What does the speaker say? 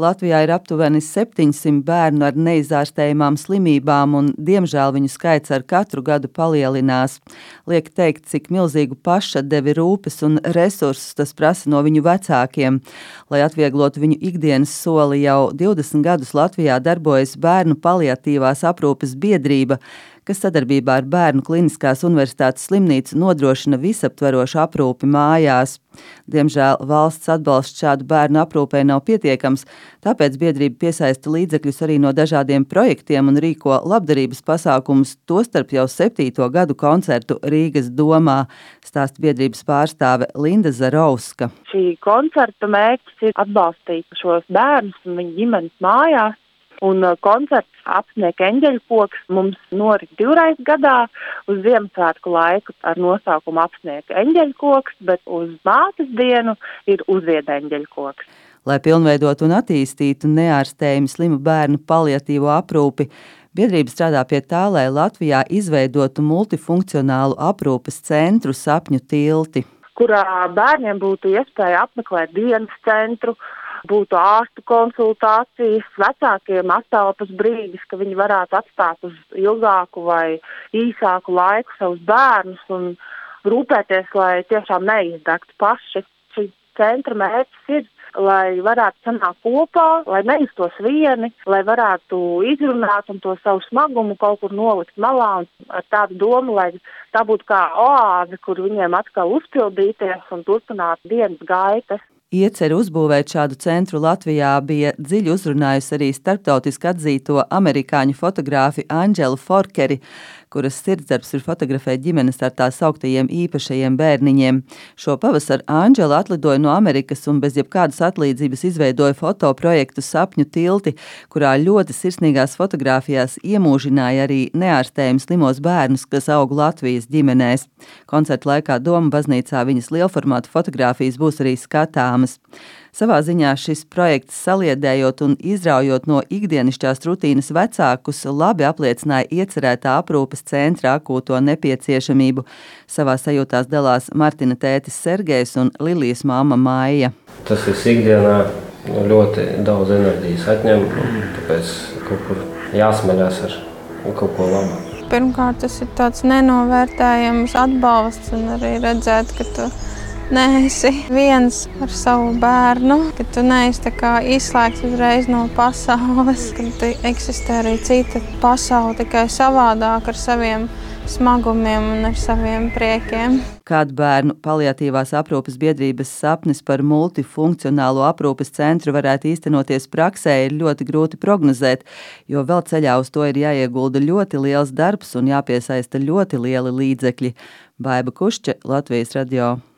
Latvijā ir aptuveni 700 bērnu ar neizārstējamām slimībām, un, diemžēl, viņu skaits ar katru gadu palielinās. Liek teikt, cik milzīgu pašatdevi, rūpes un resursus tas prasa no viņu vecākiem. Lai atvieglotu viņu ikdienas soli, jau 20 gadus Latvijā darbojas Bērnu paliatīvās aprūpes biedrība, kas sadarbībā ar Bērnu Kliniskās universitātes slimnīcu nodrošina visaptverošu aprūpi mājās. Diemžēl valsts atbalsts šādu bērnu aprūpei nav pietiekams, tāpēc biedrība piesaista līdzekļus arī no dažādiem projektiem un rīko labdarības pasākumus, tostarp jau 7. gadu koncertu Rīgas domā, stāsta biedrības pārstāve Linda Zarovska. Šī koncerta mērķis ir atbalstīt šos bērnus un viņu ģimenes mājās. Un koncerts Apsniek eņģeļkoks mums norit 2 reizes gadā, uz Ziemassvētku laiku ar nosaukumu Apsniek eņģeļkoks, bet uz mātes dienu ir Uzzied eņģeļkoks. Lai pilnveidotu un attīstītu neārstējami slimu bērnu paliatīvo aprūpi, biedrība strādā pie tā, lai Latvijā izveidotu multifunkcionālu aprūpes centru Sapņu tilti, kurā bērniem būtu iespēja apmeklēt dienas centru, būtu ārstu konsultācijas, vecākiem attelpas brīdis, ka viņi varētu atstāt uz ilgāku vai īsāku laiku savus bērnus un rūpēties, lai tiešām neizdegtu paši. Šī centra mērķis ir, lai varētu sanākt kopā, lai nejustos vieni, lai varētu izrunāt un to savu smagumu kaut kur nolikt malā un ar tādu domu, lai tā būtu kā oāze, kur viņiem atkal uzpildīties un turpināt dienas gaitas. Ieceri uzbūvēt šādu centru Latvijā bija dziļi uzrunājusi arī starptautiski atzīto amerikāņu fotogrāfi Andželu Forskeri, kuras sirdsdarbs ir fotografēt ģimenes ar tā sauktajiem īpašajiem bērniņiem. Šo pavasaru Andžela atlidoja no Amerikas un bez jebkādas atlīdzības izveidoja fotoprojektu Sapņu tilti, kurā ļoti sirsnīgās fotogrāfijās iemūžināja arī neārstējami slimos bērnus, kas aug Latvijas ģimenēs. Koncerta laikā Doma baznīcā viņas lielformātu fotogrāfijas būs arī skatāmas. Savā ziņā šis projekts, saliedējot un izraujot no ikdienišķās rutīnas vecākus, labi apliecināja iecerētā aprūpes centra akūto nepieciešamību. Savā sajūtās dalās Martina tētis Sergejs un Lilijas mamma Maija. Tas viss ikdienā ļoti daudz enerģijas atņem, tāpēc kaut kur jāsmeļās ar kaut ko labu. Pirmkārt, tas ir tāds nenovērtējams atbalsts un arī redzēt, ka tu neesi viens ar savu bērnu, ka tu neesi tā kā izslēgts uzreiz no pasaules, ka tu eksistē arī cita pasaule, tikai savādāk ar saviem smagumiem un ar saviem priekiem. Kāda Bērnu paliatīvās aprūpes biedrības sapnis par multifunkcionālo aprūpes centru varētu īstenoties praksē, ir ļoti grūti prognozēt, jo vēl ceļā uz to ir jāiegulda ļoti liels darbs un jāpiesaista ļoti lieli līdzekļi. Baiba Kušķe, Latvijas radio.